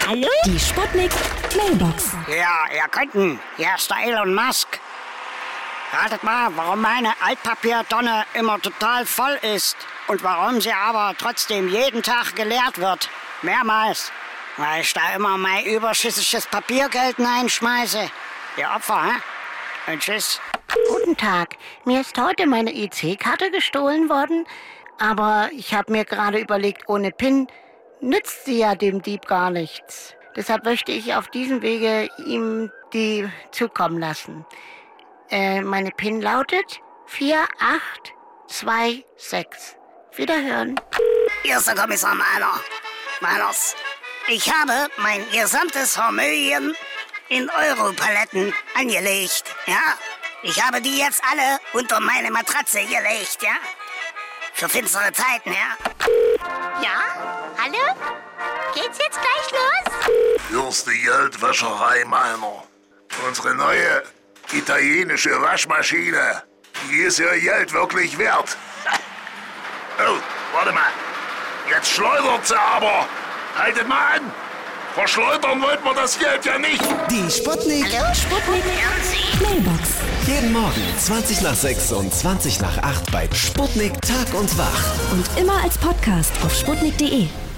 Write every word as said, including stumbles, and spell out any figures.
Hallo? Die Sputnik Mailbox. Ja, ihr könnten. Hier ist der Elon Musk. Ratet mal, warum meine Altpapiertonne immer total voll ist und warum sie aber trotzdem jeden Tag geleert wird. Mehrmals. Weil ich da immer mein überschüssiges Papiergeld hineinschmeiße. Ihr Opfer, hä? Und tschüss. Guten Tag. Mir ist heute meine E C-Karte gestohlen worden, aber ich habe mir gerade überlegt, ohne PIN nützt sie ja dem Dieb gar nichts. Deshalb möchte ich auf diesem Wege ihm die zukommen lassen. Äh, meine PIN lautet vier acht zwei sechs. Wiederhören. Erster Kommissar Mahler. Mahlers. Ich habe mein gesamtes Vermögen in Europaletten angelegt, ja? Ich habe die jetzt alle unter meine Matratze gelegt, ja? Für finstere Zeiten, ja? Ja? Hallo? Geht's jetzt gleich los? Hier ist die Geldwäscherei, meiner. Unsere neue italienische Waschmaschine. Die ist ihr Geld wirklich wert. Oh, warte mal. Jetzt schleudert sie aber. Haltet mal an. Verschleudern wollten wir das Geld ja nicht. Die Sputnik. Hallo? Sputnik Mailbox. Jeden Morgen zwanzig nach sechs und zwanzig nach acht bei Sputnik Tag und Wach. Und immer als Podcast auf sputnik punkt de.